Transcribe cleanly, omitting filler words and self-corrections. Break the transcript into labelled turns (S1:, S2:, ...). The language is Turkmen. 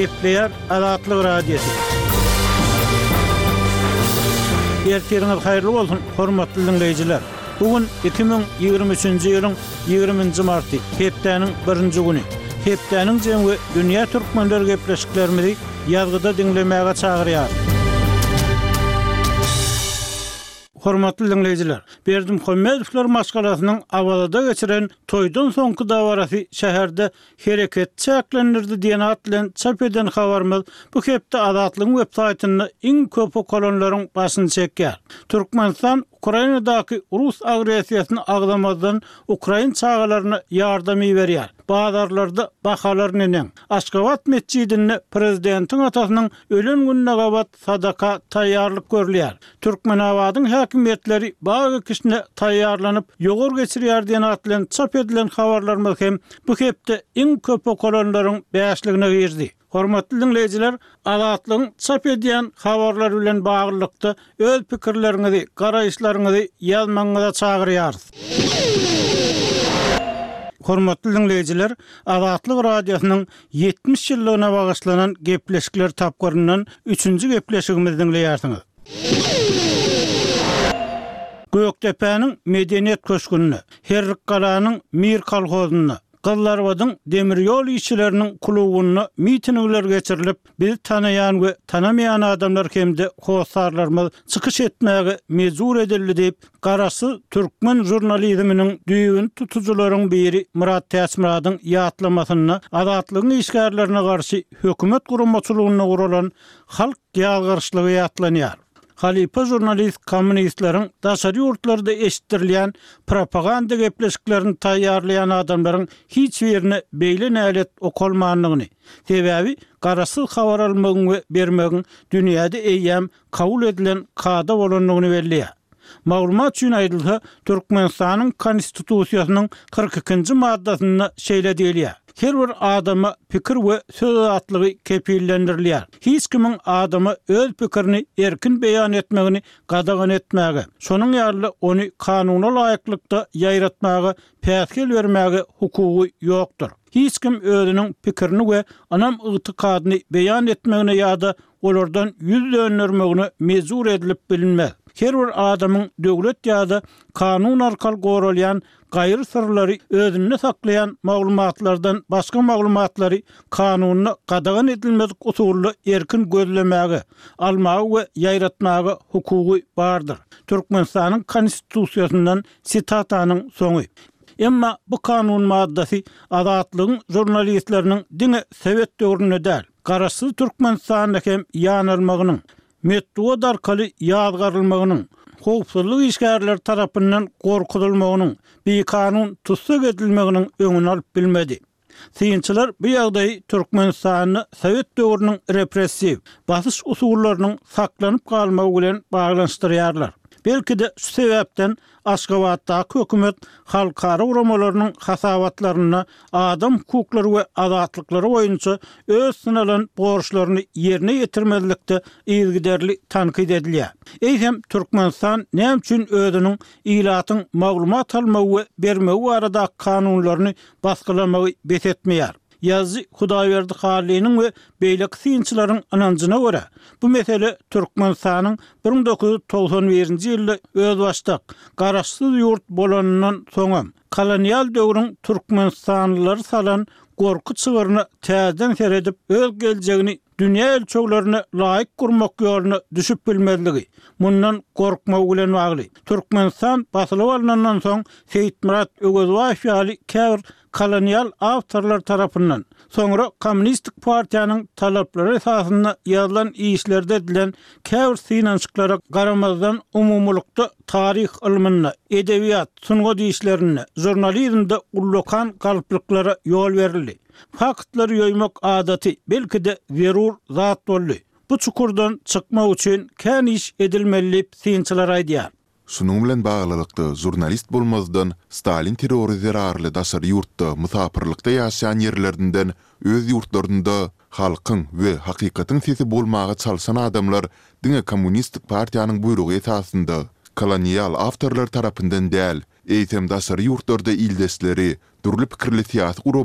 S1: Gepleýär Azatlyk radiosu. Erteriňiz haýyrly bolsun, hormatly dinleýijiler. Bugün 2023-nji ýylyň 20-nji marty, hepdeniň 1-nji güni. Hepdeniň jemgy dünýä türkmenleri gepleşiklerimizi ýazgyda dinlemäge çagyrýar. Hormatly dinleýijiler, Berdim Hömmedowler maskalasynyň awalada geçiren toýdan soňky dawarasy şäherde hereket çäklendirdi diýen at bilen çap eden habarymyz bu hepde Azatlyk websaýtyny iň köp okulanylaryň başyny çekýär. Türkmenistan Ukrainadaky Rus agresiýasyny agdamazdan Ukrain çağalaryna ýardam berýär. Bazarlarda bahalar nenen. Aşgabat mescidinde prezidentiň atasynyň ölen gününe gabat sadaka taýýarlyk görülýär. Türkmenabadyň häkimetleri bagy kişine taýýarlanyp ýogor geçirýär diýen at bilen çap edilen habarlarymyz hem bu hepde iň köp okulanylaryň bäşligine girdi. Hormatly dinleýijiler, Azatlygyň çap edýän habarlar bilen baglykda öz pikirleriňizi, garaýşlaryňyzy ýazmaňyza çagyrýarys. Hormatly dinleýijiler, Azatlyk radiosynyň 70 ýyllygyna bagyşlanan gepleşikler tapgaryndan 3-nji gepleşigimizi dinleýärsiňiz. Göktepe'niň medeniýet köşkünini, Herrik Galanyň Mir kolhozyny, Gyllarbadyň demir ýol işçileriniň klubuny mitingler geçirilip, biz tanaýan we tanamaýan adamlar hemde howsarlarymyz çykyş etmäge mejbur edildi diýip garasy türkmen jurnalizminiň düýün tutucularyň biri Murat Täsmiradyň ýatlamasyny Azatlygyň işgärlerine garşy hökümet guramaçylygyna guralan halk ýalgyryşlygy ýatlanýar. Halipa jurnalist kommunistleriň daşary ýurtlarda eşitdirilýän propaganda gepleşiklerini taýýarlayan adamlaryň hiç birini beýle nälet okulmanlygyny, sebäbi garasy habar almagyň we bermegiň dünýäde eýýäm kabul edilen kada bolanlygyny belliýär. Maglumat üçin aýdylsa, Türkmenistanyň konstitusiýasynyň 42-nji maddasyna şeýle diýilýär. Her bir adama pikir we söz azatlygy kepillendirilýär. Hiç kimiň adama öz pikirini erkin beýan etmegini gadagan etmäge, şonuň ýaly ony kanuny laýyklykda ýaýratmaga, päsgel bermäge hukugy ýokdur. Hiç kim özüniň pikirini we anam ygtykadyny beýan etmegine ýa-da olardan ýüz döndürmegine mejbur edilip bilinmez. Her bir adamyň döwlet ýa-da kanun arkaly goralýan gaýry sırlary özünde saklayan maglumatlardan başga maglumatlary kanunyna gadagan edilmedik usuly erkin gözlemäge, almagy we ýaýratmagy hukugy bardyr. Türkmenistanyň konstitusiýasyndan sitatanyň soňy. Emma bu kanun maddasy Azatlygyň jurnalistleriniň diňe Sowet döwrüne däl, garasy Türkmenistanda hem ýanylmagynyň, metod arkaly ýazgarylmagynyň, howpsuzlyk işgärleri tarapyndan gorkutulmagynyň, bir kanun tutsak edilmeginiň öňüni alyp bilmedi. Syýynçylar bu ýagdaýy Türkmenistanyň Sowet döwrüniň repressiw basyş usullarynyň saklanyp galmagy bilen baglanşdyrýarlar. Belki de şu sebäpden Aşgabatdaky hökümet halkara uramalarynyň hasawatlaryna adam hukuklary we azatlykları boýunça öz synalan borçlaryny ýerine ýetirmezlikde ýygyderli tankyd edilýär. Eýsem Türkmenistan näme üçin özüniň ilatyň maglumat almagy we bermegi arada kanunlaryny baskylamagy besetmeýär? Yazı Hudaýberdi Haliliň we beýleki syýynçylaryň ananjyna görä, bu mesele Türkmenistanyň 1991-nji ýylda öz başdak, garaşsyz ýurt bolanyndan soňam kolonial döwrüň Türkmenistanlylary salan gorku çygyryny täzeden seredip öz geljegini dünýä ölçeglerine laýyk gurmak ýolyna düşüp bilmezligi, mundan gorkmagy bilen bagly. Türkmenistan basylyp alynandan soň Seyit Murat Ögezbaýew ýaly käbir kolonial awtorlar tarapyndan, soňra Kommunistik partiýanyň talaplary esasynda ýazylan işlerde edilen käbir synançyklara garamazdan umumlukda tarih ilmine, edebiýat, sunga işlerine, jurnalizmde ullokan galyplyklara ýol berildi. Faktlar ýoýmak adaty belki de zerur zat boldy. Bu çukurdan çykmak üçin kän iş edilmeli syýynçylar aýdýar.
S2: Şunun bilen baglykda jurnalist bolmazdan Stalin terrori zerarly daşary ýurtda musapirlikde ýaşaýan ýerlerinden öz ýurtlarynda halkyň we hakykatyň sesi bolmagy çalşan adamlar diňe kommunistik partiýanyň buyrugy esasynda kolonial awtorlar tarapyndan däl, eýtem daşary ýurtlarda ildesleri, durly pikirli siýasy